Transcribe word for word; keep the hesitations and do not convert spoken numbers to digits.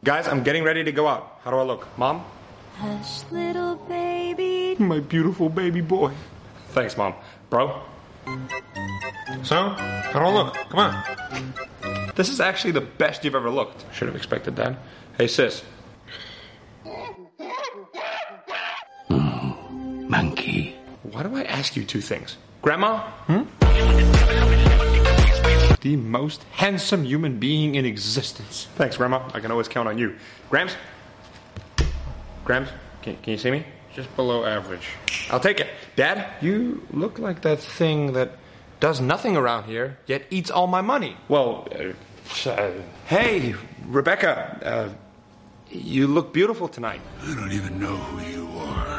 Guys, I'm getting ready to go out. How do I look? Mom? Hush, little baby. My beautiful baby boy. Thanks, Mom. Bro? So, how do I look? Come on. This is actually the best you've ever looked. Should have expected that. Hey, sis. Mm, monkey. Why do I ask you two things? Grandma? Hmm? The most handsome human being in existence. Thanks, Grandma. I can always count on you. Grams? Grams, can, can you see me? Just below average. I'll take it. Dad, you look like that thing that does nothing around here, yet eats all my money. Well, uh, uh, hey, Rebecca, uh, you look beautiful tonight. I don't even know who you are.